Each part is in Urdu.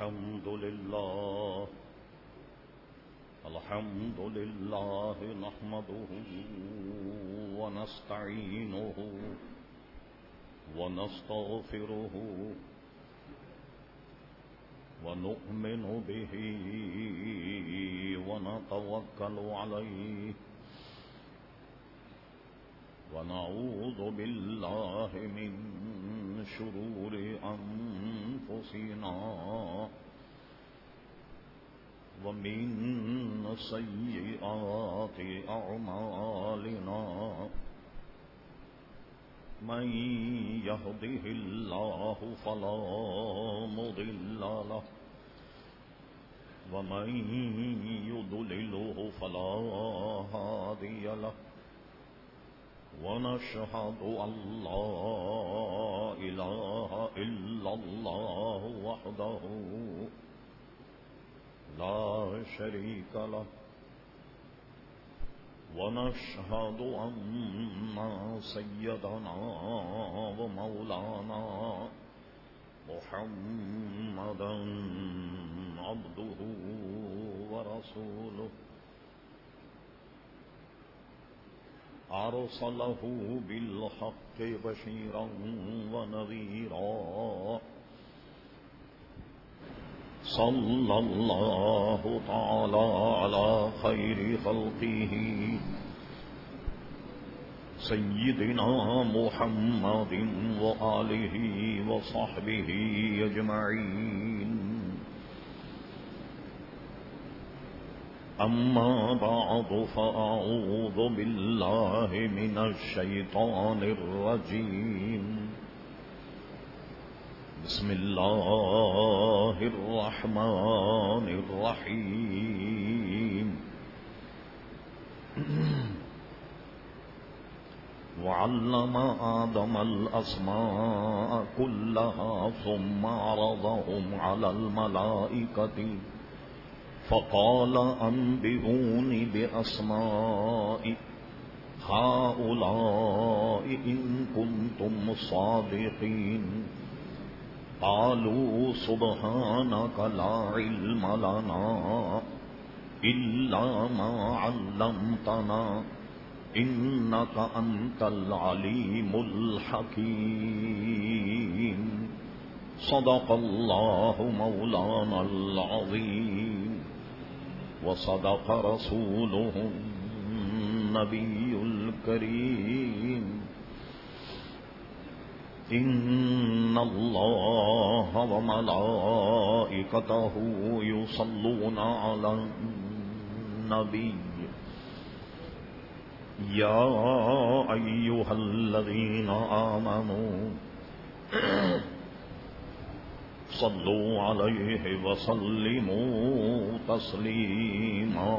الحمد لله نحمده ونستعينه ونستغفره ونؤمن به ونتوكل عليه ونعوذ بالله من شرور أنفسنا ومن سيئات أعمالنا من يهده الله فلا مضل له ومن يضلله فلا هادي له ونشهد أن لا إله إلا الله وحده لا شريك له ونشهد أن سيدنا ومولانا محمدا عبده ورسوله أرسله بالحق بشيرا ونذيرا صلى الله تعالى على خير خلقه سيدنا محمد وآله وصحبه أجمعين أما بعد فأعوذ بالله من الشيطان الرجيم بسم الله الرحمن الرحيم وعلم آدم الأسماء كلها ثم عرضهم على الملائكة فقال أنبئوني بأسماء هؤلاء إن كنتم صادقين قالوا سبحانك لا علم لنا إلا ما علمتنا إنك أنت العليم الحكيم صدق الله مولانا العظيم وصدق رسوله النبي الكريم إن الله وملائكته يصلون على النبي يا أيها الذين آمنوا صلوا عليه وسلموا تسليما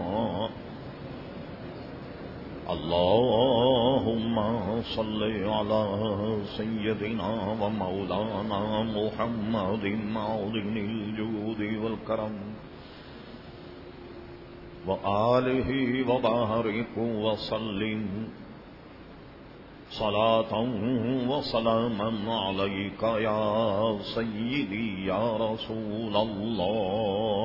اللهم صل على سيدنا ومولانا محمد معدن الجود والكرم وآله وبارك وسلم صلاة وسلاما عليك يا سيدي يا رسول الله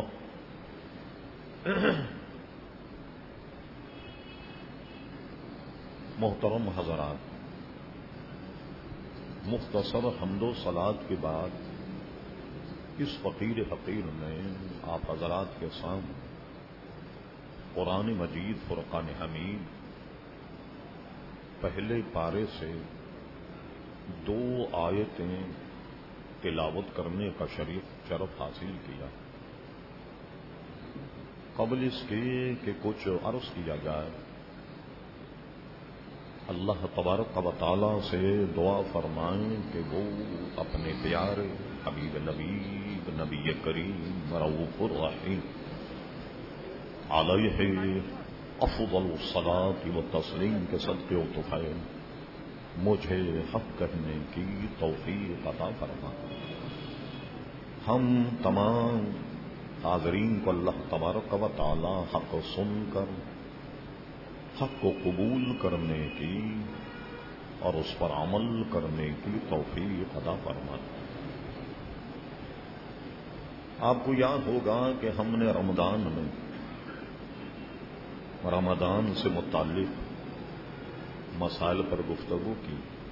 محترم حضرات، مختصر حمد و صلات کے بعد اس فقیر حقیر میں آپ حضرات کے سامنے قرآن مجید فرقان حمید پہلے پارے سے 2 آیتیں تلاوت کرنے کا شرف حاصل کیا۔ قبل اس کے کہ کچھ عرض کیا جائے، اللہ تبارک و تعالی سے دعا فرمائیں کہ وہ اپنے پیارے حبیب نبی کریم رؤوف الرحیم علیہ افضل الصلاۃ والتسلیم کے صدقے و طفیل مجھے حق کہنے کی توفیق عطا فرما۔ ہم تمام حاضرین کو اللہ تبارک و تعالی حق سن کر حق کو قبول کرنے کی اور اس پر عمل کرنے کی توفیق عطا فرما۔ آپ کو یاد ہوگا کہ ہم نے رمضان میں رمضان سے متعلق مسائل پر گفتگو کی.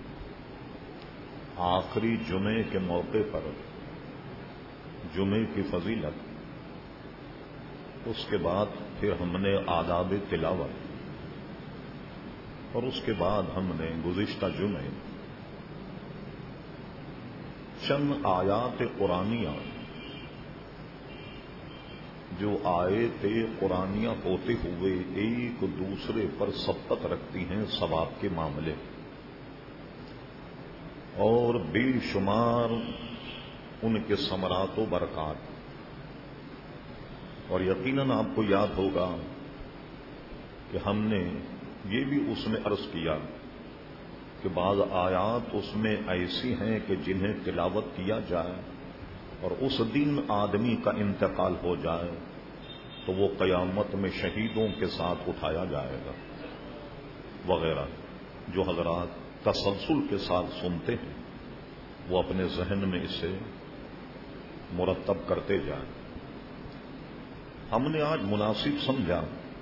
آخری جمعے کے موقع پر جمعے کی فضیلت، اس کے بعد پھر ہم نے آداب تلاوت، اور اس کے بعد ہم نے گزشتہ جمعے چند آیات قرآنیہ جو آیت قرآنیہ ہوتے ہوئے ایک دوسرے پر سبقت رکھتی ہیں ثواب کے معاملے، اور بے شمار ان کے ثمرات و برکات. اور یقیناً آپ کو یاد ہوگا کہ ہم نے یہ بھی اس میں عرض کیا کہ بعض آیات اس میں ایسی ہیں کہ جنہیں تلاوت کیا جائے اور اس دن آدمی کا انتقال ہو جائے تو وہ قیامت میں شہیدوں کے ساتھ اٹھایا جائے گا وغیرہ. جو حضرات تسلسل کے ساتھ سنتے ہیں وہ اپنے ذہن میں اسے مرتب کرتے جائیں. ہم نے آج مناسب سمجھا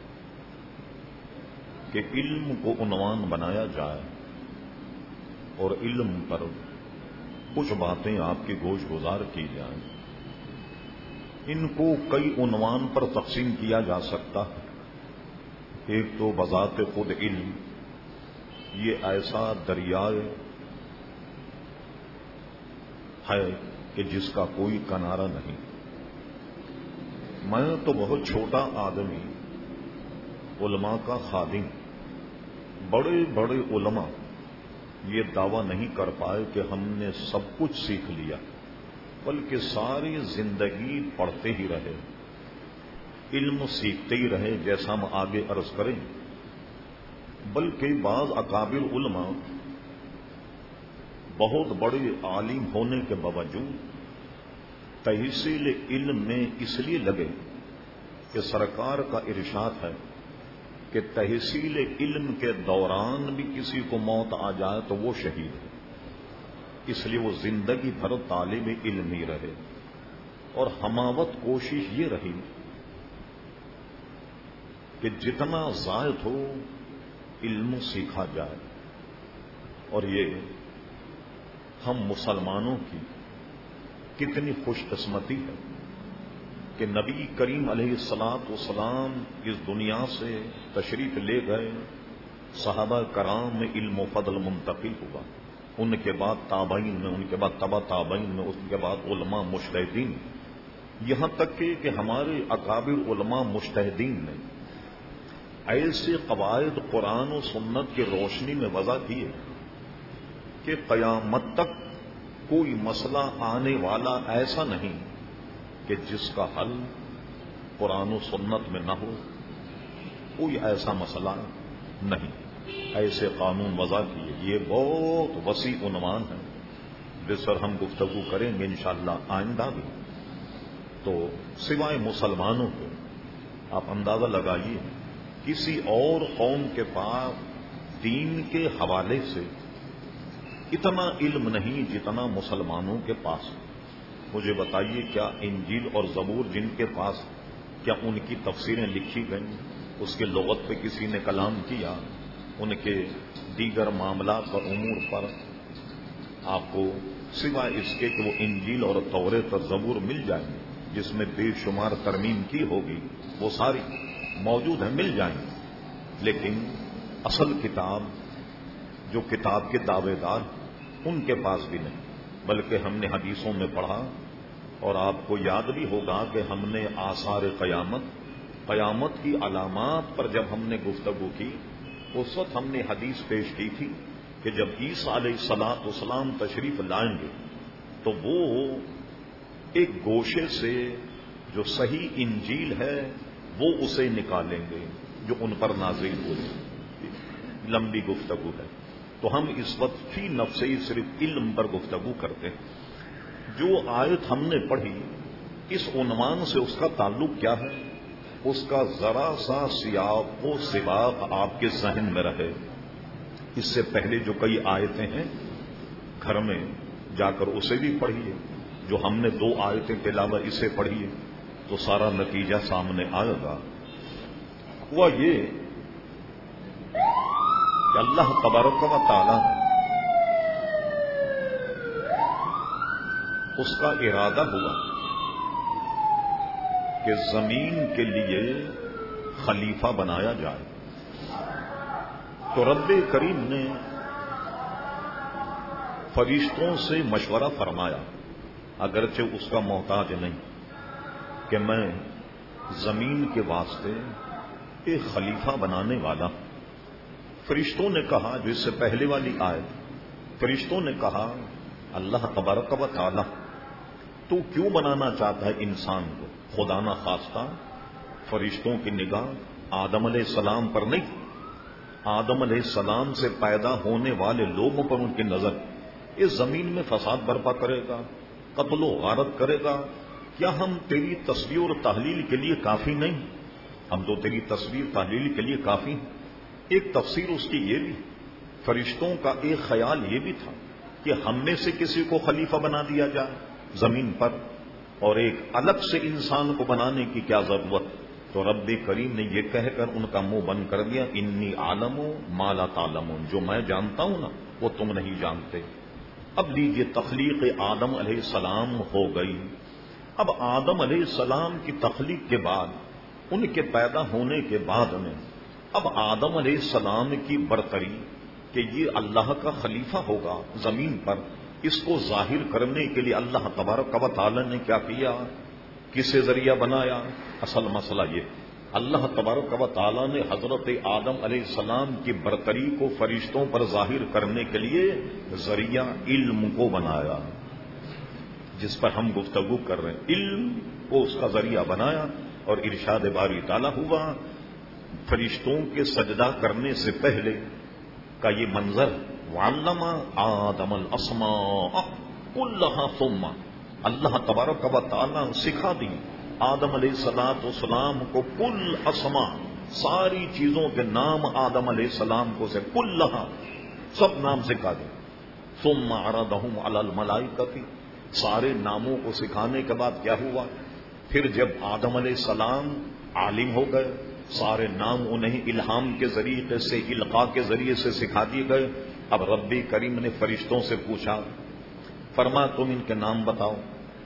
کہ علم کو عنوان بنایا جائے اور علم پر کچھ باتیں آپ کی گوش گزار کی جائیں. ان کو کئی عنوان پر تقسیم کیا جا سکتا ہے. ایک تو بذات خود علم، یہ ایسا دریائے ہے کہ جس کا کوئی کنارہ نہیں. میں تو بہت چھوٹا آدمی، علماء کا خادم، بڑے بڑے علماء یہ دعویٰ نہیں کر پائے کہ ہم نے سب کچھ سیکھ لیا، بلکہ ساری زندگی پڑھتے ہی رہے، علم سیکھتے ہی رہے، جیسا ہم آگے عرض کریں. بلکہ بعض اکابر علماء بہت بڑے عالم ہونے کے باوجود تحصیل علم میں اس لیے لگے کہ سرکار کا ارشاد ہے کہ تحصیل علم کے دوران بھی کسی کو موت آ جائے تو وہ شہید ہے. اس لیے وہ زندگی بھر طالب علم ہی رہے، اور ہماوت کوشش یہ رہی کہ جتنا زائد ہو علم سیکھا جائے. اور یہ ہم مسلمانوں کی کتنی خوش قسمتی ہے کہ نبی کریم علیہ الصلوۃ والسلام اس دنیا سے تشریف لے گئے، صحابہ کرام میں علم و فضل منتقل ہوا، ان کے بعد تابعین میں، ان کے بعد تبع تابعین میں، اس کے بعد علماء مجتہدین، یہاں تک کہ ہمارے اکابر علماء مجتہدین نے ایسے قواعد قرآن و سنت کی روشنی میں وضع کیے کہ قیامت تک کوئی مسئلہ آنے والا ایسا نہیں کہ جس کا حل قرآن و سنت میں نہ ہو. کوئی ایسا مسئلہ نہیں. ایسے قانون وضع کیے. یہ بہت وسیع عنوان ہے جس پر ہم گفتگو کریں گے انشاءاللہ آئندہ بھی. تو سوائے مسلمانوں کے آپ اندازہ لگائیے کسی اور قوم کے پاس دین کے حوالے سے اتنا علم نہیں جتنا مسلمانوں کے پاس. مجھے بتائیے کیا انجیل اور زبور جن کے پاس، کیا ان کی تفسیریں لکھی گئیں، اس کے لغت پہ کسی نے کلام کیا؟ ان کے دیگر معاملات اور امور پر آپ کو سوائے اس کے کہ وہ انجیل اور توریت اور زبور مل جائیں جس میں بے شمار ترمیم کی ہوگی، وہ ساری موجود ہیں، مل جائیں. لیکن اصل کتاب جو کتاب کے دعوے دار ان کے پاس بھی نہیں. بلکہ ہم نے حدیثوں میں پڑھا، اور آپ کو یاد بھی ہوگا کہ ہم نے آثار قیامت کی علامات پر جب ہم نے گفتگو کی، اس وقت ہم نے حدیث پیش کی تھی کہ جب عیسیٰ علیہ الصلوۃ والسلام تشریف لائیں گے تو وہ ایک گوشے سے جو صحیح انجیل ہے وہ اسے نکالیں گے جو ان پر نازل ہوئی. لمبی گفتگو ہے تو ہم اس وقت فی نفسی صرف علم پر گفتگو کرتے ہیں. جو آیت ہم نے پڑھی اس عنوان سے اس کا تعلق کیا ہے، اس کا ذرا سا سیاق و سباق آپ کے ذہن میں رہے. اس سے پہلے جو کئی آیتیں ہیں گھر میں جا کر اسے بھی پڑھیے، جو ہم نے 2 آیتیں تلاوت اسے پڑھی ہے تو سارا نتیجہ سامنے آئے گا. ہوا یہ کہ اللہ تبارک و تعالی اس کا ارادہ ہوا کہ زمین کے لیے خلیفہ بنایا جائے. تو رب کریم نے فرشتوں سے مشورہ فرمایا، اگرچہ اس کا محتاج نہیں، کہ میں زمین کے واسطے ایک خلیفہ بنانے والا. فرشتوں نے کہا، جو اس سے پہلے والی آیت، فرشتوں نے کہا اللہ تبارک و تعالی تو کیوں بنانا چاہتا ہے انسان کو؟ خدا نہ خواستہ فرشتوں کی نگاہ آدم علیہ السلام پر نہیں، آدم علیہ السلام سے پیدا ہونے والے لوگوں پر ان کی نظر. اس زمین میں فساد برپا کرے گا، قتل و غارت کرے گا، کیا ہم تیری تصویر اور تحلیل کے لیے کافی نہیں؟ ہم تو تیری تصویر تحلیل کے لیے کافی ہیں. ایک تفسیر اس کی یہ بھی، فرشتوں کا ایک خیال یہ بھی تھا کہ ہم میں سے کسی کو خلیفہ بنا دیا جائے زمین پر، اور ایک الگ سے انسان کو بنانے کی کیا ضرورت. تو رب کریم نے یہ کہہ کر ان کا منہ بند کر دیا، انی عالم ما لا تعلمون، جو میں جانتا ہوں نا وہ تم نہیں جانتے. اب لیجیے تخلیق آدم علیہ السلام ہو گئی. اب آدم علیہ السلام کی تخلیق کے بعد، ان کے پیدا ہونے کے بعد میں اب آدم علیہ السلام کی برتری کہ یہ اللہ کا خلیفہ ہوگا زمین پر، اس کو ظاہر کرنے کے لیے اللہ تبارک و تعالی نے کیا کیا؟ کسے ذریعہ بنایا؟ اصل مسئلہ یہ، اللہ تبارک و تعالی نے حضرت آدم علیہ السلام کی برتری کو فرشتوں پر ظاہر کرنے کے لیے ذریعہ علم کو بنایا، جس پر ہم گفتگو کر رہے ہیں. علم کو اس کا ذریعہ بنایا، اور ارشاد باری تعالی ہوا فرشتوں کے سجدہ کرنے سے پہلے کا یہ منظر، وعلم آدم الاسماء کلھا ثم، اللہ تبارک و تعالی سکھا دی آدم علیہ السلام کو کل اسماء، ساری چیزوں کے نام آدم علیہ السلام کو سے کلھا، سب نام سکھا دی. ثم عرضهم علی الملائکۃ، سارے ناموں کو سکھانے کے بعد کیا ہوا؟ پھر جب آدم علیہ السلام عالم ہو گئے، سارے نام انہیں الہام کے ذریعے سے، القاء کے ذریعے سے سکھا دیے گئے. اب رب کریم نے فرشتوں سے پوچھا، فرما تم ان کے نام بتاؤ.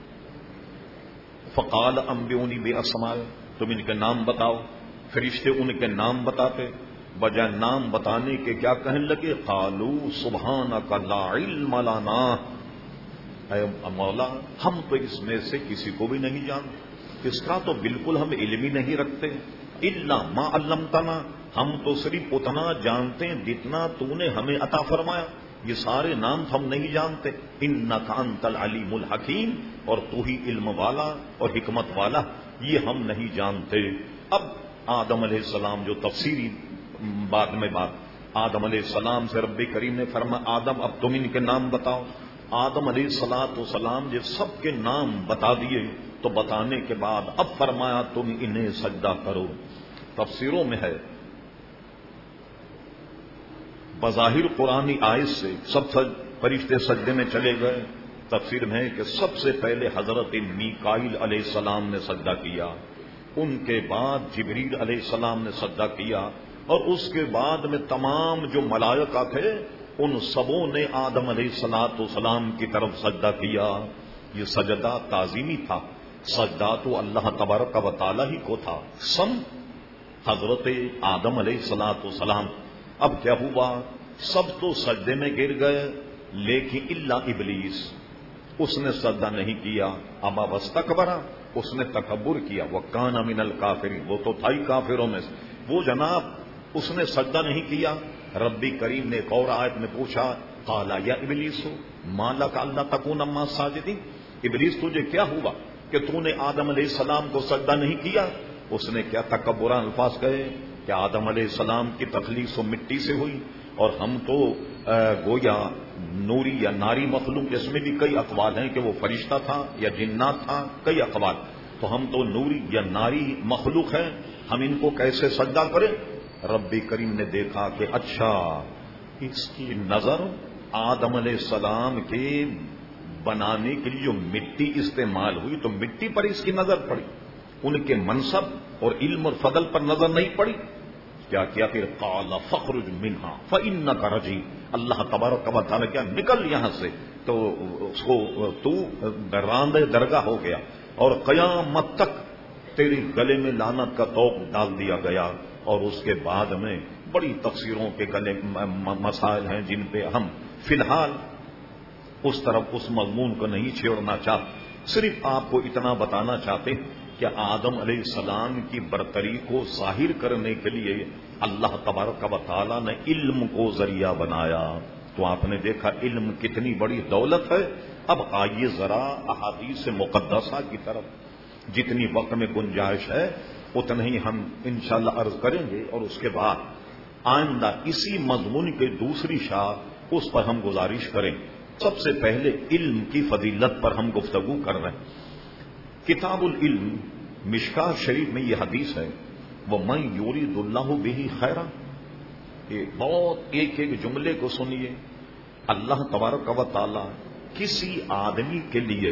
فقال انبئونی باسماء، تم ان کے نام بتاؤ. فرشتے ان کے نام بتاتے، بجائے نام بتانے کے کیا کہنے لگے؟ قالوا سبحانک لا علم لنا، اے مولا ہم تو اس میں سے کسی کو بھی نہیں جانتے، اس کا تو بالکل ہم علم ہی نہیں رکھتے. الا ما علمتنا، ہم تو صرف اتنا جانتے ہیں جتنا تو نے ہمیں عطا فرمایا، یہ سارے نام ہم نہیں جانتے. انک انت العلیم الحکیم، اور تو ہی علم والا اور حکمت والا، یہ ہم نہیں جانتے. اب آدم علیہ السلام جو تفسیری بعد میں بات، آدم علیہ السلام سے رب کریم نے فرمایا آدم اب تم ان کے نام بتاؤ. آدم علیہ السلام جب سب کے نام بتا دیے تو بتانے کے بعد اب فرمایا تم انہیں سجدہ کرو. تفسیروں میں ہے بظاہر قرآنی آیت سے سب فرشتے سجدے میں چلے گئے. تفسیر میں ہے کہ سب سے پہلے حضرت میکائیل علیہ السلام نے سجدہ کیا، ان کے بعد جبریل علیہ السلام نے سجدہ کیا، اور اس کے بعد میں تمام جو ملائکہ تھے ان سبوں نے آدم علیہ السلام کی طرف سجدہ کیا. یہ سجدہ تعظیمی تھا، سجدہ تو اللہ تبارک و تعالی ہی کو تھا، سم حضرت آدم علیہ السلام. اب کیا ہوا؟ سب تو سجدے میں گر گئے، لیکن الا ابلیس، اس نے سجدہ نہیں کیا. ابا واستکبر، اس نے تکبر کیا. وکان من الکافرین، وہ تو تھا ہی کافروں میں سے. وہ جناب اس نے سجدہ نہیں کیا. ربی کریم نے ایک اور آیت میں پوچھا، قال یا ابلیس ما لک الا تکون مع الساجدین، ابلیس تجھے کیا ہوا کہ تو نے آدم علیہ السلام کو سجدہ نہیں کیا؟ اس نے کیا تکبرانہ الفاظ کہے کہ آدم علیہ السلام کی تخلیق و مٹی سے ہوئی، اور ہم تو گویا نوری یا ناری مخلوق، جس میں بھی کئی اقوال ہیں کہ وہ فرشتہ تھا یا جنات تھا، کئی اقوال. تو ہم تو نوری یا ناری مخلوق ہیں، ہم ان کو کیسے سجدہ کریں؟ رب کریم نے دیکھا کہ اچھا اس کی نظر آدم علیہ السلام کے بنانے کے لیے جو مٹی استعمال ہوئی تو مٹی پر اس کی نظر پڑی، ان کے منصب اور علم اور فضل پر نظر نہیں پڑی. کیا پھر قال فخرج منها فانك رجيم. اللہ تبارک و تعالیٰ کیا نکل یہاں سے، تو اس کو تو راندے درگاہ ہو گیا اور قیامت تک تیری گلے میں لعنت کا طوق ڈال دیا گیا. اور اس کے بعد میں بڑی تفسیروں کے گلے مسائل ہیں جن پہ ہم فی الحال اس طرف اس مضمون کو نہیں چھیڑنا چاہتے. صرف آپ کو اتنا بتانا چاہتے کہ آدم علیہ السلام کی برتری کو ظاہر کرنے کے لیے اللہ تبارک و تعالیٰ نے علم کو ذریعہ بنایا. تو آپ نے دیکھا علم کتنی بڑی دولت ہے. اب آئیے ذرا احادیث مقدسہ کی طرف، جتنی وقت میں گنجائش ہے اتنا ہی ہم انشاءاللہ عرض کریں گے، اور اس کے بعد آئندہ اسی مضمون کے دوسری شاخ اس پر ہم گزارش کریں. سب سے پہلے علم کی فضیلت پر ہم گفتگو کر رہے ہیں. کتاب العلم مشکاہ شریف میں یہ حدیث ہے، وَمَن يُرِيدُ اللَّهُ بِهِ خَيْرًا. یہ بہت ایک ایک جملے کو سنیے. اللہ تبارک و تعالی کسی آدمی کے لیے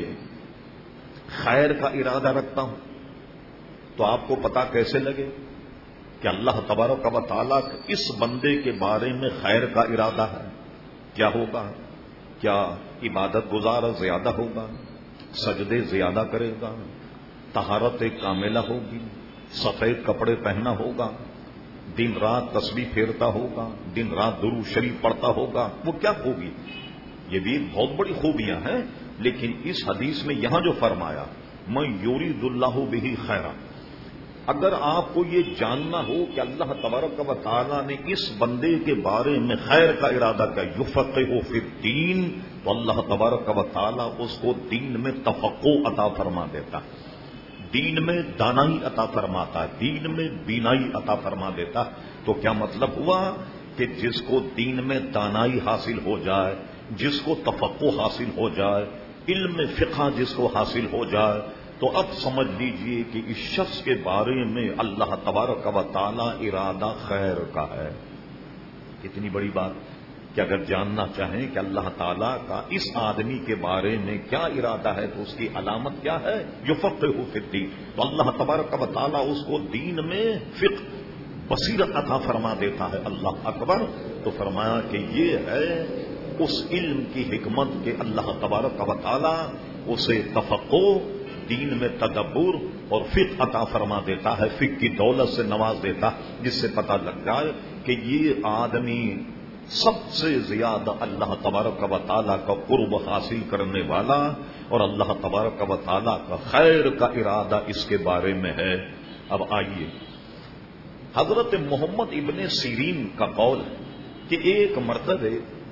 خیر کا ارادہ رکھتا ہوں تو آپ کو پتا کیسے لگے کہ اللہ تبارک و تعالیٰ اس بندے کے بارے میں خیر کا ارادہ ہے؟ کیا ہوگا؟ کیا عبادت گزار زیادہ ہوگا، سجدے زیادہ کرے گا، طہارت کاملہ ہوگی، سفید کپڑے پہنا ہوگا، دن رات تسبیح پھیرتا ہوگا، دن رات درود شریف پڑھتا ہوگا، وہ کیا ہوگی؟ یہ بھی بہت بڑی خوبیاں ہیں. لیکن اس حدیث میں یہاں جو فرمایا میں یرید اللہ بہ خیرا، اگر آپ کو یہ جاننا ہو کہ اللہ تبارک و تعالیٰ نے اس بندے کے بارے میں خیر کا ارادہ کیا، یفقہہ فی الدین، تو اللہ تبارک و تعالیٰ اس کو دین میں تفقہ عطا فرما دیتا، دین میں دانائی عطا فرماتا ہے، دین میں بینائی عطا فرما دیتا. تو کیا مطلب ہوا کہ جس کو دین میں دانائی حاصل ہو جائے، جس کو تفقہ حاصل ہو جائے، علم فقہ جس کو حاصل ہو جائے، تو اب سمجھ لیجئے کہ اس شخص کے بارے میں اللہ تبارک و تعالی ارادہ خیر کا ہے. کتنی بڑی بات کہ اگر جاننا چاہیں کہ اللہ تعالیٰ کا اس آدمی کے بارے میں کیا ارادہ ہے تو اس کی علامت کیا ہے، یفقہہ فی الدین. تو اللہ تبارک و تعالیٰ اس کو دین میں فقہ بصیرت عطا فرما دیتا ہے. اللہ اکبر. تو فرمایا کہ یہ ہے اس علم کی حکمت کہ اللہ تبارک و تعالیٰ اسے تفقہ، دین میں تدبر اور فقہ عطا فرما دیتا ہے، فقہ کی دولت سے نواز دیتا، جس سے پتہ لگ جائے کہ یہ آدمی سب سے زیادہ اللہ تبارک و تعالیٰ کا قرب حاصل کرنے والا اور اللہ تبارک و تعالیٰ کا خیر کا ارادہ اس کے بارے میں ہے. اب آئیے، حضرت محمد ابن سیرین کا قول ہے کہ ایک مرتبہ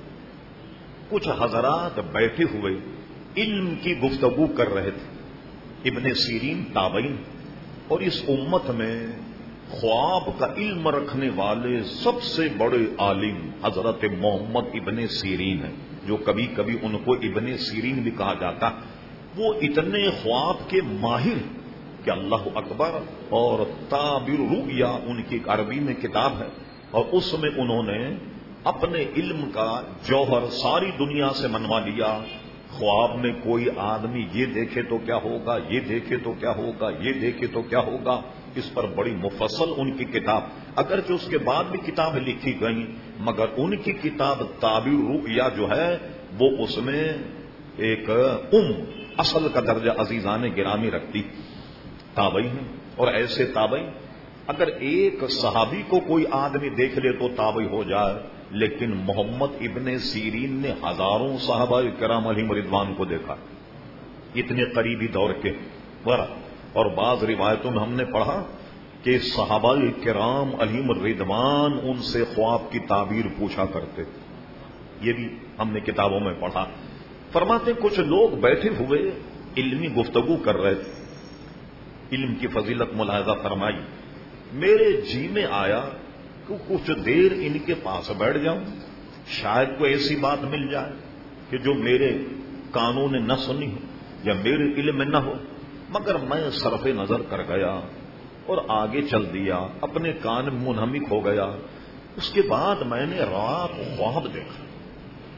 کچھ حضرات بیٹھے ہوئے علم کی گفتگو کر رہے تھے. ابن سیرین تابعین، اور اس امت میں خواب کا علم رکھنے والے سب سے بڑے عالم حضرت محمد ابن سیرین ہیں، جو کبھی کبھی ان کو ابن سیرین بھی کہا جاتا. وہ اتنے خواب کے ماہر کہ اللہ اکبر. اور تعبیر رؤیا ان کی عربی میں کتاب ہے، اور اس میں انہوں نے اپنے علم کا جوہر ساری دنیا سے منوا لیا. خواب میں کوئی آدمی یہ دیکھے تو کیا ہوگا، یہ دیکھے تو کیا ہوگا، یہ دیکھے تو کیا ہوگا، اس پر بڑی مفصل ان کی کتاب. اگرچہ اس کے بعد بھی کتابیں لکھی گئیں، مگر ان کی کتاب تعبیر رؤیا جو ہے وہ اس میں ایک اصل کا درجہ عزیزان گرامی رکھتی. تابعین ہیں، اور ایسے تابعین اگر ایک صحابی کو کوئی آدمی دیکھ لے تو تابعی ہو جائے، لیکن محمد ابن سیرین نے ہزاروں صحابہ کرام علیہم رضوان کو دیکھا، اتنے قریبی دور کے. اور بعض روایتوں میں ہم نے پڑھا کہ صحابہ کرام علیہم رضوان ان سے خواب کی تعبیر پوچھا کرتے تھے. یہ بھی ہم نے کتابوں میں پڑھا. فرماتے کچھ لوگ بیٹھے ہوئے علمی گفتگو کر رہے تھے، علم کی فضیلت ملاحظہ فرمائی. میرے جی میں آیا کہ کچھ دیر ان کے پاس بیٹھ جاؤں، شاید کوئی ایسی بات مل جائے کہ جو میرے کانوں نے نہ سنی ہو یا میرے علم میں نہ ہو. مگر میں صرف نظر کر گیا اور آگے چل دیا، اپنے کان منہمک ہو گیا. اس کے بعد میں نے رات خواب دیکھا.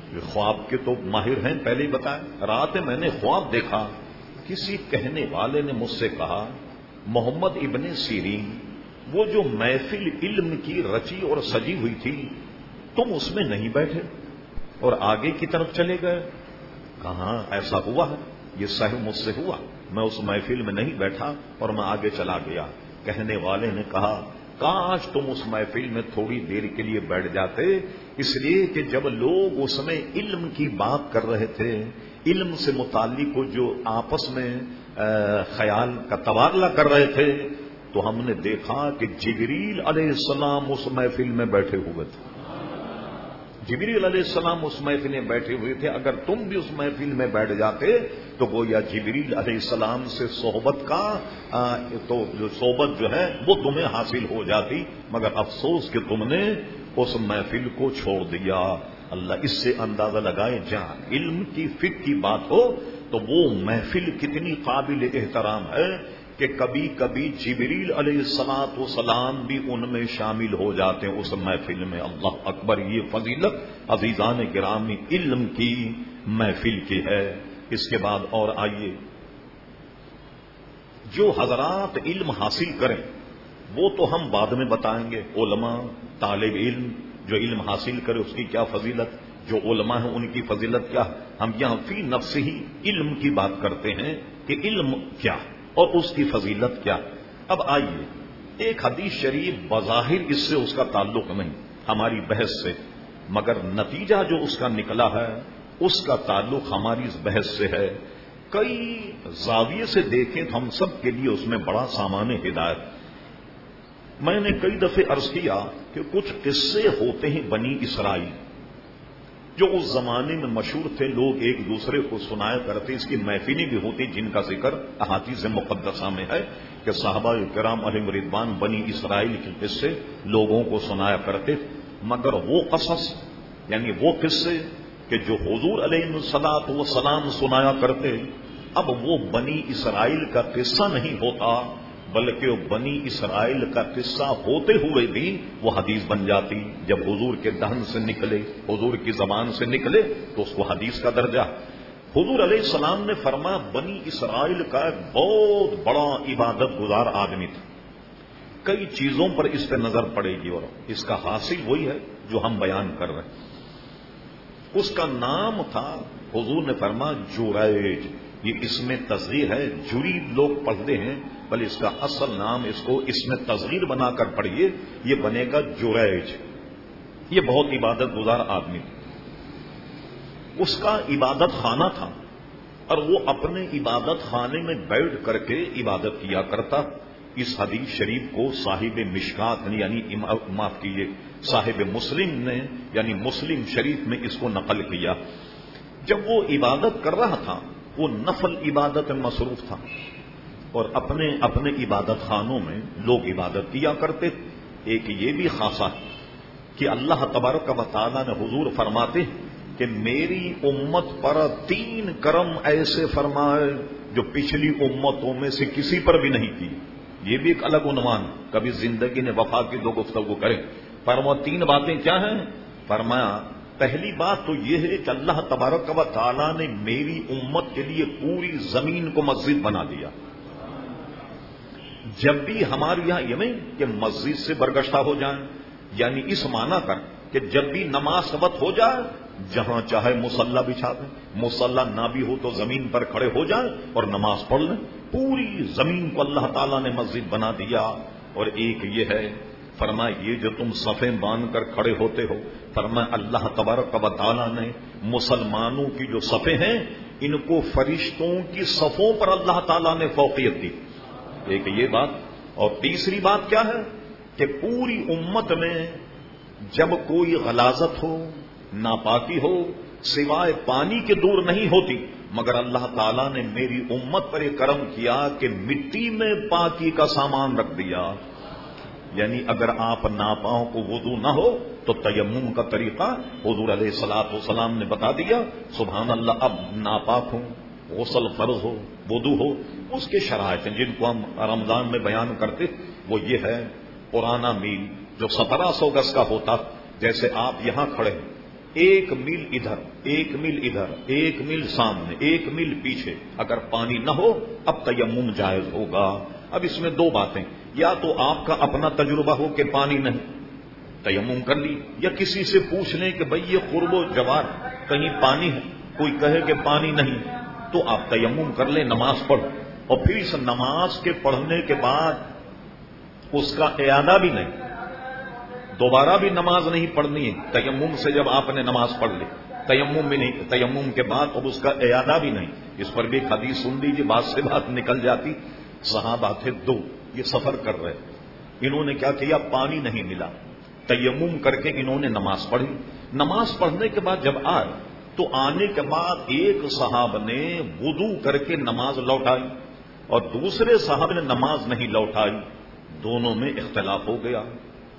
خواب کے تو ماہر ہیں، پہلے ہی بتایا۔ رات میں نے خواب دیکھا، کسی کہنے والے نے مجھ سے کہا محمد ابن سیرین وہ جو محفل علم کی رچی اور سجی ہوئی تھی تم اس میں نہیں بیٹھے اور آگے کی طرف چلے گئے؟ کہاں ایسا ہوا ہے، یہ صحیح مجھ سے ہوا، میں اس محفل میں نہیں بیٹھا اور میں آگے چلا گیا۔ کہنے والے نے کہا کاش تم اس محفل میں تھوڑی دیر کے لیے بیٹھ جاتے، اس لیے کہ جب لوگ اس میں علم کی بات کر رہے تھے، علم سے متعلق جو آپس میں خیال کا تبادلہ کر رہے تھے، تو ہم نے دیکھا کہ جبریل علیہ السلام اس محفل میں بیٹھے ہوئے تھے۔ جبریل علیہ السلام اس محفل میں بیٹھے ہوئے تھے، اگر تم بھی اس محفل میں بیٹھ جاتے تو گویا جبریل علیہ السلام سے صحبت کا تو جو صحبت جو ہے وہ تمہیں حاصل ہو جاتی، مگر افسوس کہ تم نے اس محفل کو چھوڑ دیا۔ اللہ اس سے اندازہ لگائے جہاں علم کی فکر کی بات ہو تو وہ محفل کتنی قابل احترام ہے کہ کبھی کبھی جبریل علیہ الصلوۃ والسلام بھی ان میں شامل ہو جاتے ہیں اس محفل میں۔ اللہ اکبر، یہ فضیلت عزیزان گرامی علم کی محفل کی ہے۔ اس کے بعد اور آئیے، جو حضرات علم حاصل کریں وہ تو ہم بعد میں بتائیں گے، علماء، طالب علم جو علم حاصل کرے اس کی کیا فضیلت، جو علماء ہیں ان کی فضیلت کیا۔ ہم یہاں فی نفس ہی علم کی بات کرتے ہیں کہ علم کیا اور اس کی فضیلت کیا۔ اب آئیے، ایک حدیث شریف بظاہر اس سے اس کا تعلق نہیں ہماری بحث سے، مگر نتیجہ جو اس کا نکلا ہے اس کا تعلق ہماری اس بحث سے ہے۔ کئی زاویے سے دیکھیں تو ہم سب کے لیے اس میں بڑا سامان ہدایت۔ میں نے کئی دفعے عرض کیا کہ کچھ قصے ہوتے ہیں بنی اسرائیل جو اس زمانے میں مشہور تھے، لوگ ایک دوسرے کو سنایا کرتے، اس کی محفلیں بھی ہوتی جن کا ذکر احادیث مقدسہ میں ہے کہ صحابہ کرام علیہم رضوان بنی اسرائیل کے قصے لوگوں کو سنایا کرتے، مگر وہ قصص یعنی وہ قصے کہ جو حضور علیہ الصلوۃ والسلام سنایا کرتے، اب وہ بنی اسرائیل کا قصہ نہیں ہوتا بلکہ وہ بنی اسرائیل کا قصہ ہوتے ہوئے بھی وہ حدیث بن جاتی۔ جب حضور کے دہن سے نکلے، حضور کی زبان سے نکلے تو اس کو حدیث کا درجہ۔ حضور علیہ السلام نے فرمایا بنی اسرائیل کا ایک بہت بڑا عبادت گزار آدمی تھا، کئی چیزوں پر اس پہ نظر پڑے گی اور اس کا حاصل وہی ہے جو ہم بیان کر رہے ہیں۔ اس کا نام تھا، حضور نے فرمایا جریج، یہ اس میں تصغیر ہے، جریب لوگ پڑھتے ہیں بل اس کا اصل نام اس کو اس میں تصغیر بنا کر پڑھیے، یہ بنے گا جریج۔ یہ بہت عبادت گزار آدمی تھا، اس کا عبادت خانہ تھا اور وہ اپنے عبادت خانے میں بیٹھ کر کے عبادت کیا کرتا۔ اس حدیث شریف کو صاحب مشکات یعنی معاف کیجیے صاحب مسلم نے یعنی مسلم شریف میں اس کو نقل کیا۔ جب وہ عبادت کر رہا تھا وہ نفل عبادت میں مصروف تھا اور اپنے اپنے عبادت خانوں میں لوگ عبادت کیا کرتے۔ ایک یہ بھی خاصہ کہ اللہ تبارک و تعالیٰ نے حضور فرماتے کہ میری امت پر 3 کرم ایسے فرمائے جو پچھلی امتوں میں سے کسی پر بھی نہیں کی۔ یہ بھی ایک الگ عنوان، کبھی زندگی نے وفا کی 2 گفتگو کریں۔ فرمایا 3 باتیں کیا ہیں؟ فرمایا پہلی بات تو یہ ہے کہ اللہ تبارک و تعالیٰ نے میری امت کے لیے پوری زمین کو مسجد بنا دیا۔ جب بھی ہمارے یہاں یہ نہیں کہ مسجد سے برگشتہ ہو جائیں، یعنی اس معنی کر کہ جب بھی نماز کا وقت ہو جائے جہاں چاہے مصلی بچھا دیں، مصلی نہ بھی ہو تو زمین پر کھڑے ہو جائیں اور نماز پڑھ لیں۔ پوری زمین کو اللہ تعالیٰ نے مسجد بنا دیا۔ اور ایک یہ ہے فرمایا یہ جو تم صفیں باندھ کر کھڑے ہوتے ہو، فرمایا اللہ تبارک و تعالیٰ نے مسلمانوں کی جو صفیں ہیں ان کو فرشتوں کی صفوں پر اللہ تعالیٰ نے فوقیت دی۔ ایک یہ بات، اور تیسری بات کیا ہے کہ پوری امت میں جب کوئی غلاظت ہو، ناپاکی ہو، سوائے پانی کے دور نہیں ہوتی، مگر اللہ تعالیٰ نے میری امت پر یہ کرم کیا کہ مٹی میں پاکی کا سامان رکھ دیا۔ یعنی اگر آپ ناپاک کو وضو نہ ہو تو تیمم کا طریقہ حضور علیہ الصلوۃ والسلام نے بتا دیا۔ سبحان اللہ، اب ناپاک ہو، غسل فرض ہو، وضو ہو، اس کے شرائط ہیں جن کو ہم رمضان میں بیان کرتے، وہ یہ ہے پرانا میل جو 1700 گز کا ہوتا، جیسے آپ یہاں کھڑے ہیں، 1 میل ادھر، 1 میل ادھر، 1 میل سامنے، 1 میل پیچھے اگر پانی نہ ہو اب تیمم جائز ہوگا۔ اب اس میں 2 باتیں، یا تو آپ کا اپنا تجربہ ہو کہ پانی نہیں، تیمم کر لی، یا کسی سے پوچھ لیں کہ بھئی یہ قرب و جوار کہیں پانی ہے، کوئی کہے کہ پانی نہیں، تو آپ تیمم کر لیں، نماز پڑھ، اور پھر اس نماز کے پڑھنے کے بعد اس کا اعادہ بھی نہیں، دوبارہ بھی نماز نہیں پڑھنی ہے۔ تیمم سے جب آپ نے نماز پڑھ لی، تیمم بھی نہیں، تیمم کے بعد اب اس کا اعادہ بھی نہیں۔ اس پر بھی ایک حدیث سن لیجیے، بات سے بات نکل جاتی۔ صحابہ تھے 2، یہ سفر کر رہے، انہوں نے کیا کیا، پانی نہیں ملا، تیمم کر کے انہوں نے نماز پڑھی۔ نماز پڑھنے کے بعد جب آئے تو آنے کے بعد ایک صحابہ نے وضو کر کے نماز لوٹائی اور دوسرے صاحب نے نماز نہیں لوٹائی، دونوں میں اختلاف ہو گیا،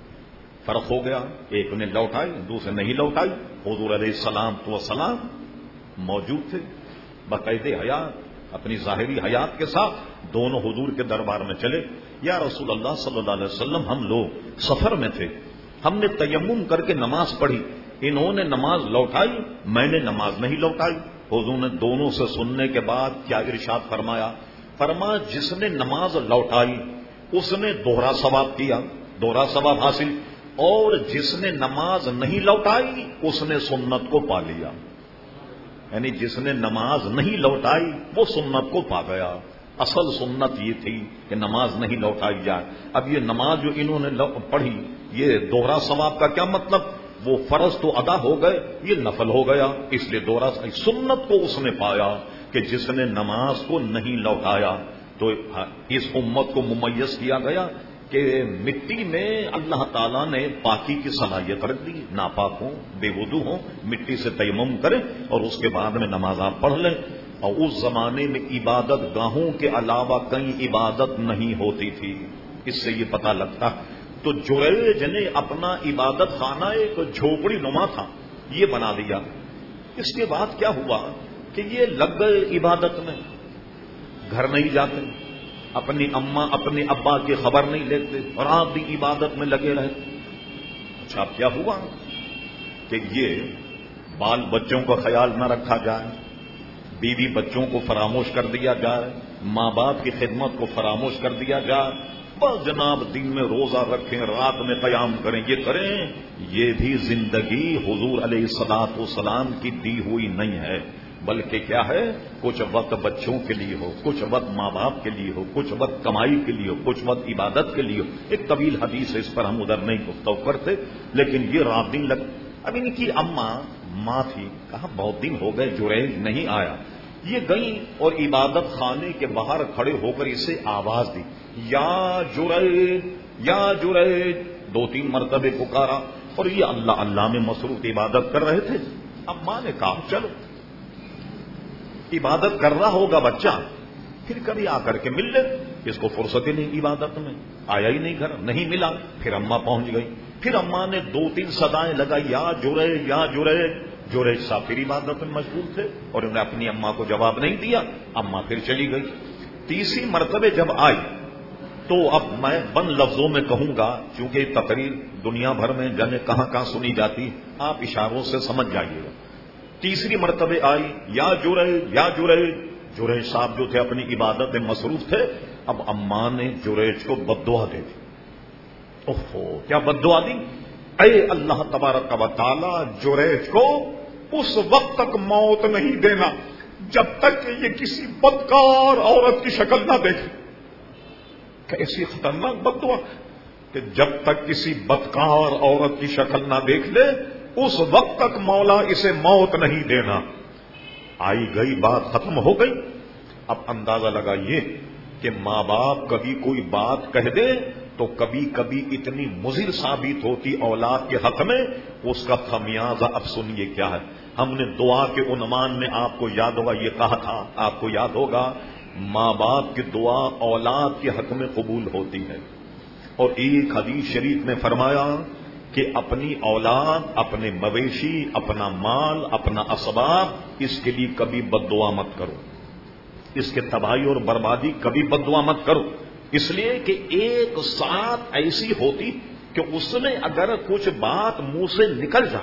فرق ہو گیا، ایک نے لوٹائی دوسرے نہیں لوٹائی۔ حضور علیہ السلام تو سلام موجود تھے باقاعد حیات، اپنی ظاہری حیات کے ساتھ، دونوں حضور کے دربار میں چلے، یا رسول اللہ صلی اللہ علیہ وسلم ہم لوگ سفر میں تھے، ہم نے تیمم کر کے نماز پڑھی، انہوں نے نماز لوٹائی، میں نے نماز نہیں لوٹائی۔ حضور نے دونوں سے سننے کے بعد کیا ارشاد فرمایا، فرمایا جس نے نماز لوٹائی اس نے دوہرا ثواب کیا، دوہرا ثواب حاصل، اور جس نے نماز نہیں لوٹائی اس نے سنت کو پا لیا، یعنی جس نے نماز نہیں لوٹائی وہ سنت کو پا گیا۔ اصل سنت یہ تھی کہ نماز نہیں لوٹائی جائے۔ اب یہ نماز جو انہوں نے پڑھی، یہ دوہرا ثواب کا کیا مطلب، وہ فرض تو ادا ہو گئے، یہ نفل ہو گیا، اس لیے دوہرا سنت کو اس نے پایا کہ جس نے نماز کو نہیں لوٹایا۔ تو اس امت کو ممیز کیا گیا کہ مٹی میں اللہ تعالیٰ نے پاکی کی صلاحیت رکھ دی، ناپاک ہوں، بے وضو ہوں، مٹی سے تیمم کریں اور اس کے بعد میں نماز آپ پڑھ لیں۔ اور اس زمانے میں عبادت گاہوں کے علاوہ کہیں عبادت نہیں ہوتی تھی، اس سے یہ پتہ لگتا۔ تو جریج نے اپنا عبادت خانہ ایک جھوپڑی نما تھا، یہ بنا لیا۔ اس کے بعد کیا ہوا کہ یہ لگ گئے عبادت میں، گھر نہیں جاتے، اپنی اماں اپنے ابا کی خبر نہیں لیتے اور آپ بھی عبادت میں لگے رہے۔ اچھا کیا ہوا کہ یہ بال بچوں کا خیال نہ رکھا جائے، بیوی بچوں کو فراموش کر دیا جائے، ماں باپ کی خدمت کو فراموش کر دیا جائے، بس جناب دن میں روزہ رکھیں، رات میں قیام کریں، یہ کریں، یہ بھی زندگی حضور علیہ الصلوۃ والسلام کی دی ہوئی نہیں ہے، بلکہ کیا ہے، کچھ وقت بچوں کے لیے ہو، کچھ وقت ماں باپ کے لیے ہو، کچھ وقت کمائی کے لیے ہو، کچھ وقت عبادت کے لیے ہو۔ ایک طویل حدیث ہے، اس پر ہم ادھر نہیں گفتگو کرتے، لیکن یہ رات دن لگ۔ اب ان کی ماں تھی، کہا بہت دن ہو گئے جریج نہیں آیا، یہ گئی اور عبادت خانے کے باہر کھڑے ہو کر اسے آواز دی، یا جریج یا جریج، 2-3 مرتبے پکارا، اور یہ اللہ اللہ میں مصروف عبادت کر رہے تھے۔ اب ماں نے کہا چلو، عبادت کر رہا ہوگا بچہ، پھر کبھی آ کر کے مل لے، اس کو فرصت ہی نہیں عبادت میں، آیا ہی نہیں گھر، نہیں ملا، پھر اماں پہنچ گئی، پھر اماں نے 2-3 صدائیں لگائی، یا جریج یا جریج، جریج صاحب پھر عبادت میں مشغول تھے اور انہوں نے اپنی اماں کو جواب نہیں دیا، اماں پھر چلی گئی۔ تیسری مرتبہ جب آئی تو اب میں بند لفظوں میں کہوں گا، چونکہ تقریر دنیا بھر میں جانے کہاں کہاں سنی جاتی، آپ اشاروں سے سمجھ جائیے گا۔ تیسری مرتبہ آئی، یا جریج یا جریج، جریج صاحب جو تھے اپنی عبادت میں مصروف تھے، اب اماں نے جریج کو بددعا دے دی۔ اوہو، کیا بددعا دی، اے اللہ تبارک و تعالی جریج کو اس وقت تک موت نہیں دینا جب تک کہ یہ کسی بدکار عورت کی شکل نہ دیکھے۔ کیسی خطرناک بددعا کہ جب تک کسی بدکار عورت کی شکل نہ دیکھ لے اس وقت تک مولا اسے موت نہیں دینا۔ آئی گئی بات ختم ہو گئی۔ اب اندازہ لگائیے کہ ماں باپ کبھی کوئی بات کہہ دے تو کبھی کبھی اتنی مضر ثابت ہوتی اولاد کے حق میں، اس کا خمیازہ اب سنیے کیا ہے۔ ہم نے دعا کے عنوان میں آپ کو یاد ہوگا یہ کہا تھا، آپ کو یاد ہوگا، ماں باپ کی دعا اولاد کے حق میں قبول ہوتی ہے، اور ایک حدیث شریف میں فرمایا کہ اپنی اولاد، اپنے مویشی، اپنا مال، اپنا اسباب، اس کے لیے کبھی بد دعا مت کرو، اس کے تباہی اور بربادی کبھی بد دعا مت کرو، اس لیے کہ ایک ساتھ ایسی ہوتی کہ اس میں اگر کچھ بات منہ سے نکل جائے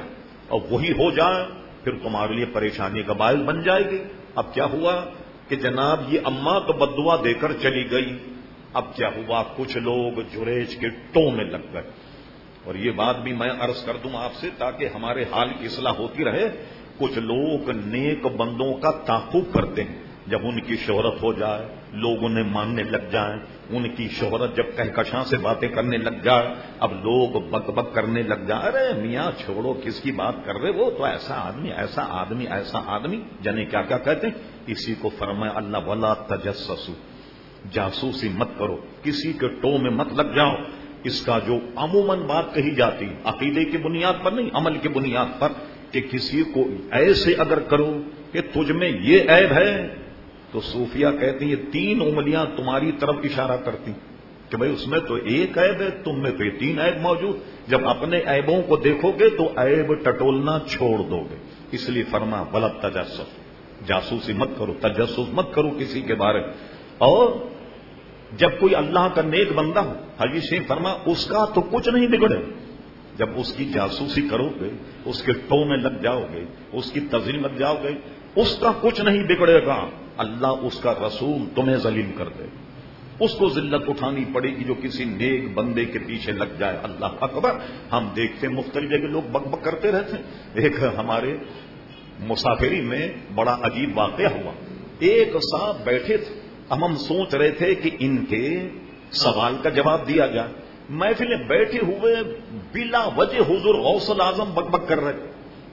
اور وہی ہو جائے پھر تمہارے لیے پریشانی کا باعث بن جائے گی. اب کیا ہوا کہ جناب یہ اماں تو بددعا دے کر چلی گئی. اب کیا ہوا کچھ لوگ جریج کے ٹو میں لگ گئے. اور یہ بات بھی میں عرض کر دوں آپ سے تاکہ ہمارے حال کی اصلاح ہوتی رہے. کچھ لوگ نیک بندوں کا تعاقب کرتے ہیں. جب ان کی شہرت ہو جائے لوگ انہیں ماننے لگ جائیں, ان کی شہرت جب کہکشاں سے باتیں کرنے لگ جائے, اب لوگ بک بک کرنے لگ جائیں, ارے میاں چھوڑو کس کی بات کر رہے, وہ تو ایسا آدمی ایسا آدمی ایسا آدمی, جانے کیا کیا کہتے ہیں. اسی کو فرمایا اللہ ولا تجسسوا, جاسوسی مت کرو, کسی کے ٹو میں مت لگ جاؤ. اس کا جو عموماً بات کہی جاتی عقیدے کی بنیاد پر نہیں عمل کی بنیاد پر کہ کسی کو ایسے اگر کرو کہ تجھ میں یہ عیب ہے تو صوفیہ کہتے ہیں یہ 3 انگلیاں تمہاری طرف اشارہ کرتی کہ بھئی اس میں تو ایک عیب ہے, تم میں تو یہ 3 عیب موجود. جب اپنے عیبوں کو دیکھو گے تو عیب ٹٹولنا چھوڑ دو گے. اس لیے فرما غلط تجسس, جاسوسی مت کرو, تجسس مت کرو کسی کے بارے. اور جب کوئی اللہ کا نیک بندہ ہو, حدیث سے فرما اس کا تو کچھ نہیں بگڑے. جب اس کی جاسوسی کرو گے, اس کے ٹو میں لگ جاؤ گے, اس کی تزئین لگ جاؤ گے, اس کا کچھ نہیں بگڑے گا. اللہ اس کا رسول تمہیں ذلیل کر دے. اس کو ذلت اٹھانی پڑے گی جو کسی نیک بندے کے پیچھے لگ جائے. اللہ اکبر. ہم دیکھتے مختلف جگہ لوگ بک بک کرتے رہتے ہیں. ایک ہمارے مسافری میں بڑا عجیب واقعہ ہوا. ایک صاحب بیٹھے تھے, اب ہم سوچ رہے تھے کہ ان کے سوال کا جواب دیا جائے. محفل میں بیٹھے ہوئے بلا وجہ حضور غوث الاعظم بک بک کر رہے تھے.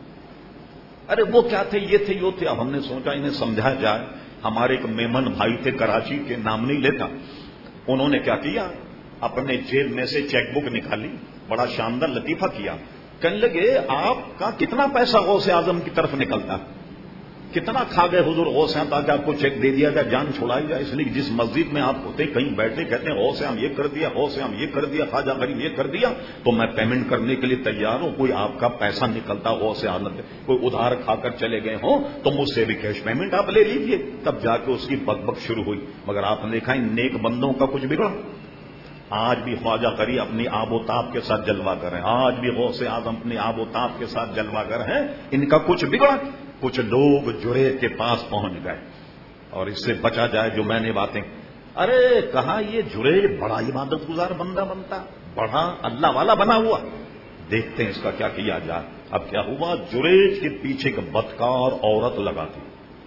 ارے وہ کیا تھے, یہ تھے, یہ تھے. اب ہم نے سوچا انہیں سمجھایا جائے. ہمارے ایک میمن بھائی تھے کراچی کے, نام نہیں لیتا, انہوں نے کیا کیا, اپنے جیب میں سے چیک بک نکالی, بڑا شاندار لطیفہ کیا. کہنے لگے آپ کا کتنا پیسہ غوث اعظم کی طرف نکلتا, کتنا کھا گئے حضور غوث اعظم, تاکہ آپ کو چیک دے دیا جائے, جان چھڑائی جائے. اس لیے جس مسجد میں آپ ہوتے کہیں بیٹھے کہتے ہیں غوث اعظم یہ کر دیا, غوث اعظم یہ کر دیا, خواجہ غریب یہ کر دیا, تو میں پیمنٹ کرنے کے لیے تیار ہوں. کوئی آپ کا پیسہ نکلتا غوث اعظم, کوئی ادھار کھا کر چلے گئے ہوں تو مجھ سے بھی کیش پیمنٹ آپ لے لیجیے. تب جا کے اس کی بک بک شروع ہوئی. مگر آپ نے دیکھا ان نیک بندوں کا کچھ بگڑا. آج بھی خواجہ غریب اپنی آب و تاب کے ساتھ جلوہ کر رہے ہیں, آج بھی غوث اعظم اپنی آب و تاب کے ساتھ جلوہ کر رہے ہیں. ان کا کچھ بگڑا. کچھ لوگ جریج کے پاس پہنچ گئے, اور اس سے بچا جائے جو میں نے باتیں. ارے کہا یہ جریج بڑا عبادت گزار بندہ بنتا, بڑا اللہ والا بنا ہوا, دیکھتے ہیں اس کا کیا کیا جائے. اب کیا ہوا, جریج کے پیچھے ایک بدکار عورت لگا تھی.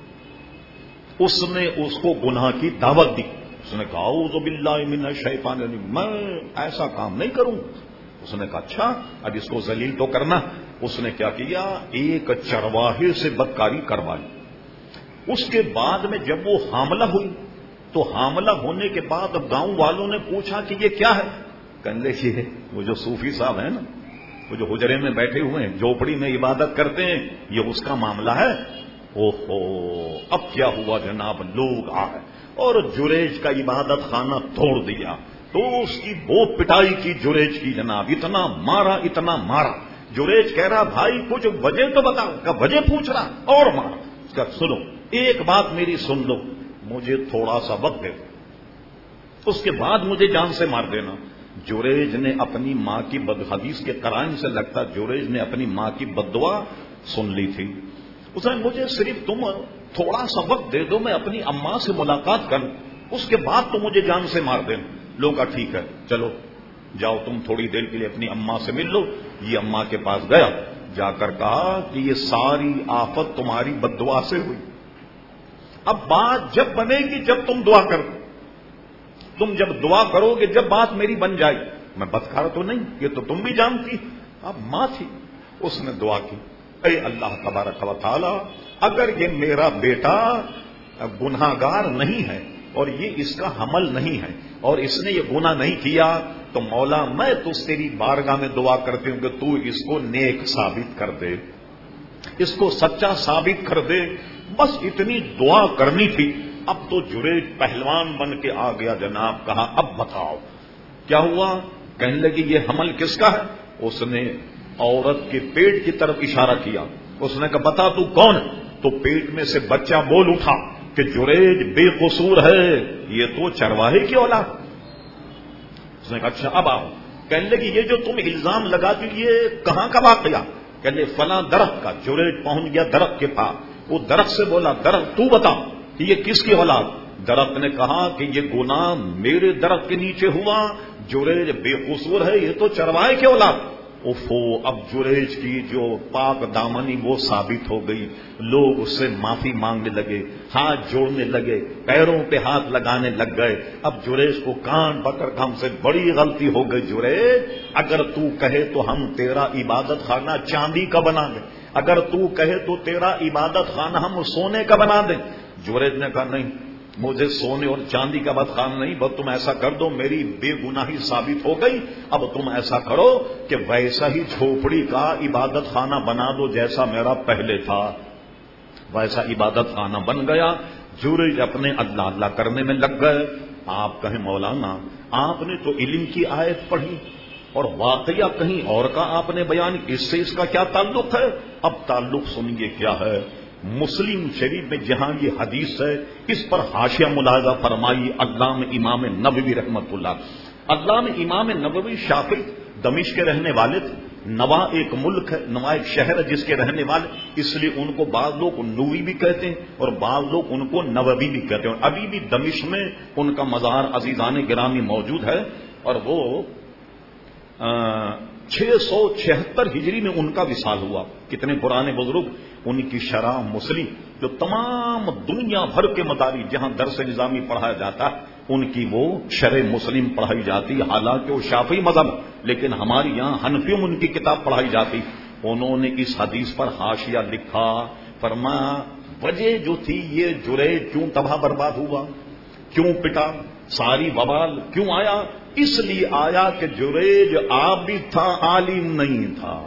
اس نے اس کو گناہ کی دعوت دی. اس نے کہا اعوذ باللہ من الشیطان الرجیم, میں ایسا کام نہیں کروں. اس نے کہا اچھا اب اس کو ذلیل تو کرنا. اس نے کیا کیا, ایک چرواہے سے بدکاری کروائی. اس کے بعد میں جب وہ حاملہ ہوئی تو حاملہ ہونے کے بعد گاؤں والوں نے پوچھا کہ یہ کیا ہے. کہنے لگے وہ جو صوفی صاحب ہیں نا, وہ جو حجرے میں بیٹھے ہوئے ہیں, جھوپڑی میں عبادت کرتے ہیں, یہ اس کا معاملہ ہے. اوہو, اب کیا ہوا جناب, لوگ آئے اور جریج کا عبادت خانہ توڑ دیا. تو اس کی بہت پٹائی کی جریج کی جناب, اتنا مارا اتنا مارا. جریج کہہ رہا بھائی کچھ وجہ تو بتا, کا وجہ پوچھ رہا, اور مارا. اس کا سنو ایک بات میری سن لو, مجھے تھوڑا سا وقت دے, اس کے بعد مجھے جان سے مار دینا. جریج نے اپنی ماں کی حدیث کے قرائن سے لگتا جریج نے اپنی ماں کی بددعا سن لی تھی. اس نے مجھے صرف تم تھوڑا سا وقت دے دو, میں اپنی اماں سے ملاقات کروں, اس کے بعد تو مجھے جان سے مار دینا. لوگ کہا ٹھیک ہے چلو جاؤ تم تھوڑی دیر کے لیے اپنی اماں سے مل لو. یہ اماں کے پاس گیا, جا کر کہا کہ یہ ساری آفت تمہاری بددعا سے ہوئی. اب بات جب بنے گی جب تم دعا کرو, تم جب دعا کرو گے جب بات میری بن جائے. میں بدکار تو نہیں, یہ تو تم بھی جانتی. اب ماں تھی, اس نے دعا کی, اے اللہ تبارک و تعالی, اگر یہ میرا بیٹا گناہگار نہیں ہے اور یہ اس کا حمل نہیں ہے اور اس نے یہ گناہ نہیں کیا, تو مولا میں تو تیری بارگاہ میں دعا کرتی ہوں کہ تو اس کو نیک ثابت کر دے, اس کو سچا ثابت کر دے. بس اتنی دعا کرنی تھی. اب تو جریج پہلوان بن کے آ گیا جناب. کہا اب بتاؤ کیا ہوا. کہنے لگی یہ حمل کس کا ہے. اس نے عورت کے پیٹ کی طرف اشارہ کیا. اس نے کہا بتا تو کون ہے. تو پیٹ میں سے بچہ بول اٹھا کہ جریج بے قصور ہے, یہ تو چرواہے کی اولاد. اس نے کہا اچھا اب آؤ. کہنے لگی یہ جو تم الزام لگاتی یہ کہاں کا واقعہ. کہ فلاں درخت کا، جریج پہنچ گیا درخت کے پاس، وہ درخت سے بولا درخت تو بتا کہ یہ کس کی اولاد؟ درخت نے کہا کہ یہ گناہ میرے درخت کے نیچے ہوا، جریج بے قصور ہے، یہ تو چروائے کے اولاد۔ اوفو، اب جریج کی جو پاک دامنی وہ ثابت ہو گئی، لوگ اس سے معافی مانگنے لگے، ہاتھ جوڑنے لگے، پیروں پہ ہاتھ لگانے لگ گئے۔ اب جریج کو کان پکڑ کر ہم سے بڑی غلطی ہو گئی جریج، اگر تو کہے تو ہم تیرا عبادت خانہ چاندی کا بنا دیں، اگر تو کہے تو تیرا عبادت خانہ ہم سونے کا بنا دیں۔ جریج نے کہا نہیں، مجھے سونے اور چاندی کا بت خانہ نہیں، بس تم ایسا کر دو، میری بے گناہی ثابت ہو گئی، اب تم ایسا کرو کہ ویسا ہی جھوپڑی کا عبادت خانہ بنا دو جیسا میرا پہلے تھا۔ ویسا عبادت خانہ بن گیا۔ جریج اپنے اللہ اللہ کرنے میں لگ گئے۔ آپ کہیں مولانا آپ نے تو علم کی آیت پڑھی اور واقعہ کہیں اور کا آپ نے بیان، اس سے اس کا کیا تعلق ہے؟ اب تعلق سنیے کیا ہے۔ مسلم شریف میں جہاں یہ حدیث ہے، اس پر حاشیہ ملاحظہ فرمائی علامہ امام نووی رحمۃ اللہ۔ علامہ امام نووی شافعی دمشق کے رہنے والے تھے۔ نوا ایک ملک ہے، نوا ایک شہر ہے جس کے رہنے والے، اس لیے ان کو بعض لوگ نووی بھی کہتے ہیں اور بعض لوگ ان کو نووی بھی کہتے ہیں۔ ابھی بھی دمشق میں ان کا مزار عزیزان گرامی موجود ہے، اور وہ 676 ہجری میں ان کا وصال ہوا۔ کتنے پرانے بزرگ، ان کی شرح مسلم جو تمام دنیا بھر کے مدارس جہاں درس نظامی پڑھایا جاتا ہے ان کی وہ شرح مسلم پڑھائی جاتی، حالانکہ وہ شافعی مذہب، لیکن ہماری یہاں حنفیوں میں ان کی کتاب پڑھائی جاتی۔ انہوں نے اس حدیث پر حاشیہ لکھا، فرمایا وجہ جو تھی یہ جریج کیوں تباہ برباد ہوا، کیوں پٹا، ساری وبال کیوں آیا؟ اس لیے آیا کہ جریج عابد تھا، عالم نہیں تھا،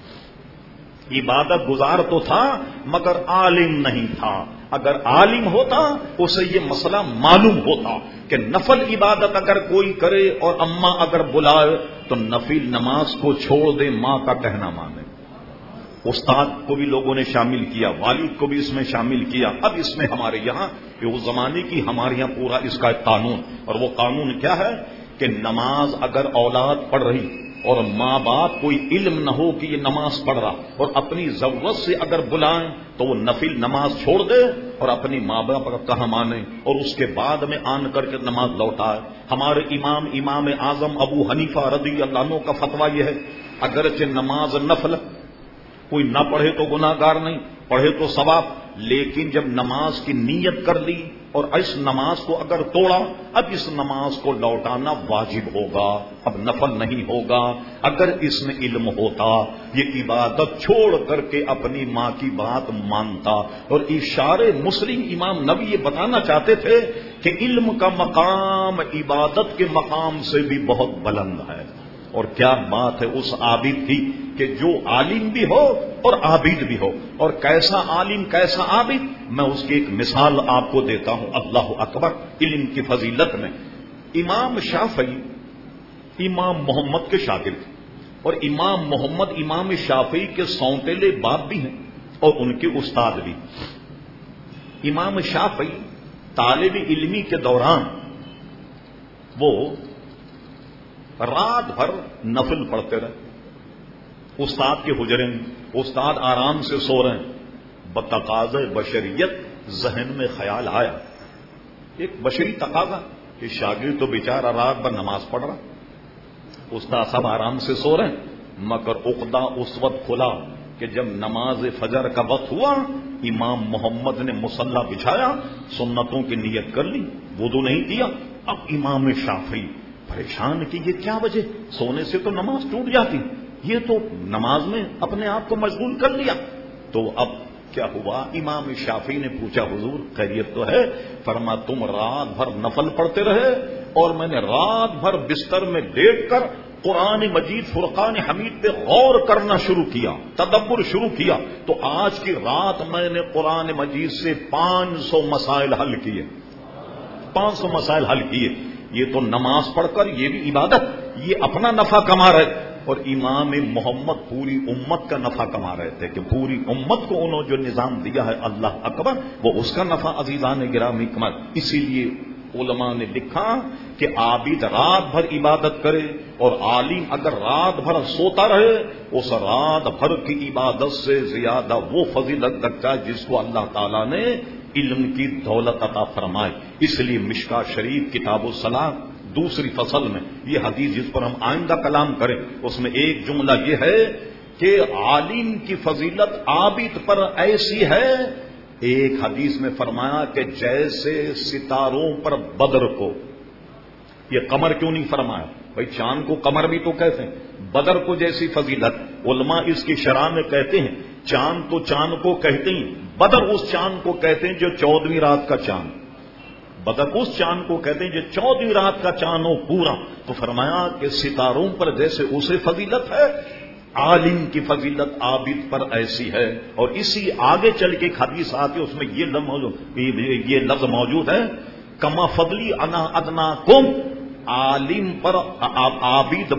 عبادت گزار تو تھا مگر عالم نہیں تھا۔ اگر عالم ہوتا اسے یہ مسئلہ معلوم ہوتا کہ نفل عبادت اگر کوئی کرے اور اماں اگر بلائے تو نفل نماز کو چھوڑ دے، ماں کا کہنا مانے۔ استاد کو بھی لوگوں نے شامل کیا، والد کو بھی اس میں شامل کیا۔ اب اس میں ہمارے یہاں اس زمانے کی ہمارے یہاں پورا اس کا ایک قانون، اور وہ قانون کیا ہے کہ نماز اگر اولاد پڑھ رہی اور ماں باپ کوئی علم نہ ہو کہ یہ نماز پڑھ رہا اور اپنی ضرورت سے اگر بلائیں تو وہ نفل نماز چھوڑ دے اور اپنی ماں باپ کا کہا مانے اور اس کے بعد میں آن کر کے نماز لوٹائے۔ ہمارے امام اعظم ابو حنیفہ رضی اللہ عنہ کا فتویٰ یہ ہے، اگرچہ نماز نفل کوئی نہ پڑھے تو گناہ گار نہیں، پڑھے تو ثواب، لیکن جب نماز کی نیت کر لی اور اس نماز کو اگر توڑا، اب اس نماز کو لوٹانا واجب ہوگا، اب نفل نہیں ہوگا۔ اگر اس میں علم ہوتا یہ عبادت چھوڑ کر کے اپنی ماں کی بات مانتا۔ اور اشارے مسلم امام نبی یہ بتانا چاہتے تھے کہ علم کا مقام عبادت کے مقام سے بھی بہت بلند ہے۔ اور کیا بات ہے اس عابد کی کہ جو عالم بھی ہو اور عابد بھی ہو، اور کیسا عالم کیسا عابد، میں اس کی ایک مثال آپ کو دیتا ہوں۔ اللہ اکبر، علم کی فضیلت میں امام شافعی امام محمد کے شاگرد، اور امام محمد امام شافعی کے سونتیلے باپ بھی ہیں اور ان کے استاد بھی۔ امام شافعی طالب علمی کے دوران وہ رات بھر نفل پڑھتے رہے، استاد کے حجرے میں، استاد آرام سے سو رہے ہیں، بتقاضۂ بشریت ذہن میں خیال آیا، ایک بشری تقاضا کہ شاگرد تو بیچارہ رات بھر نماز پڑھ رہا، استاد صاحب آرام سے سو رہے ہیں، مگر عقدہ اس وقت کھلا کہ جب نماز فجر کا وقت ہوا، امام محمد نے مصلی بچھایا، سنتوں کی نیت کر لی، وضو نہیں کیا۔ اب امام شافعی پریشان کی یہ کیا وجہ، سونے سے تو نماز ٹوٹ جاتی، یہ تو نماز میں اپنے آپ کو مشغول کر لیا۔ تو اب کیا ہوا، امام شافعی نے پوچھا حضور خیریت تو ہے؟ فرما تم رات بھر نفل پڑھتے رہے اور میں نے رات بھر بستر میں لیٹ کر قرآن مجید فرقان حمید پہ غور کرنا شروع کیا، تدبر شروع کیا، تو آج کی رات میں نے قرآن مجید سے 500 مسائل حل کیے، 500 مسائل حل کیے۔ یہ تو نماز پڑھ کر یہ بھی عبادت، یہ اپنا نفع کما رہے، اور امام محمد پوری امت کا نفع کما رہے تھے کہ پوری امت کو انہوں جو نظام دیا ہے اللہ اکبر، وہ اس کا نفع عزیزان گرامی کما۔ اسی لیے علماء نے لکھا کہ عابد رات بھر عبادت کرے اور عالم اگر رات بھر سوتا رہے اس رات بھر کی عبادت سے زیادہ وہ فضیلت رکھتا ہے جس کو اللہ تعالیٰ نے علم کی دولت عطا فرمائے. اس لیے مشکاۃ شریف کتاب الصلاۃ دوسری فصل میں یہ حدیث جس پر ہم آئندہ کلام کریں اس میں ایک جملہ یہ ہے کہ عالم کی فضیلت عابد پر ایسی ہے. ایک حدیث میں فرمایا کہ جیسے ستاروں پر بدر کو، یہ قمر کیوں نہیں فرمایا؟ بھائی چاند کو قمر بھی تو کہتے ہیں، بدر کو جیسی فضیلت. علماء اس کی شرح میں کہتے ہیں چاند تو چاند کو کہتے ہیں، بدر اس چاند کو کہتے ہیں جو 14ویں رات کا چاند، بدر اس چاند کو کہتے ہیں جو 14ویں رات کا چاند ہو پورا. تو فرمایا کہ ستاروں پر جیسے اسے فضیلت ہے، عالم کی فضیلت عابد پر ایسی ہے. اور اسی آگے چل کے ایک حدیث آتی ہے اس میں یہ لفظ موجود ہے، کما فضلی انا ادنا کم، عالم پر عابد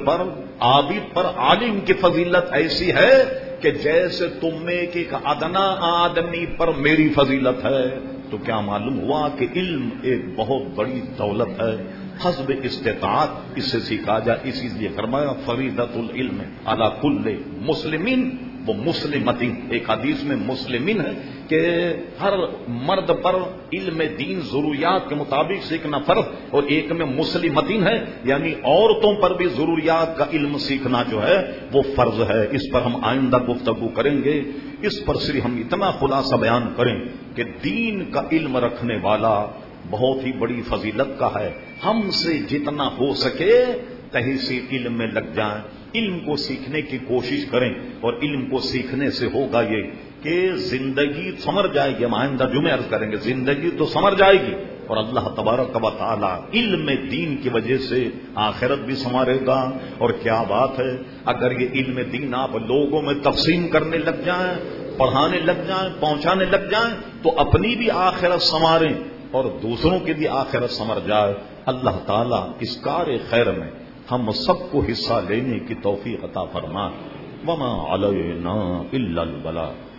پر عالم کی فضیلت ایسی ہے کہ جیسے تم میں ایک ادنا آدمی پر میری فضیلت ہے. تو کیا معلوم ہوا کہ علم ایک بہت بڑی دولت ہے، حسب استطاعت اس سے سیکھا جائے. اسی لیے فرمایا فریضۃ العلم علی کل مسلمین وہ مسلمتین. ایک حدیث میں مسلمین ہے کہ ہر مرد پر علم دین ضروریات کے مطابق سیکھنا فرض، اور ایک میں مسلمتین ہے یعنی عورتوں پر بھی ضروریات کا علم سیکھنا جو ہے وہ فرض ہے. اس پر ہم آئندہ گفتگو کریں گے. اس پر صرف ہم اتنا خلاصہ بیان کریں کہ دین کا علم رکھنے والا بہت ہی بڑی فضیلت کا ہے. ہم سے جتنا ہو سکے تحصیل علم میں لگ جائیں، علم کو سیکھنے کی کوشش کریں. اور علم کو سیکھنے سے ہوگا یہ کہ زندگی سمر جائے گی. ہم آئندہ جمعہ عرض کریں گے زندگی تو سمر جائے گی، اور اللہ تبارک و تعالی علم دین کی وجہ سے آخرت بھی سنوارے گا. اور کیا بات ہے، اگر یہ علم دین آپ لوگوں میں تقسیم کرنے لگ جائیں، پڑھانے لگ جائیں، پہنچانے لگ جائیں تو اپنی بھی آخرت سنواریں اور دوسروں کی بھی آخرت سمر جائے. اللہ تعالیٰ اس کار خیر میں ہم سب کو حصہ لینے کی توفیق عطا فرمائے. وما علینا الا البلاغ.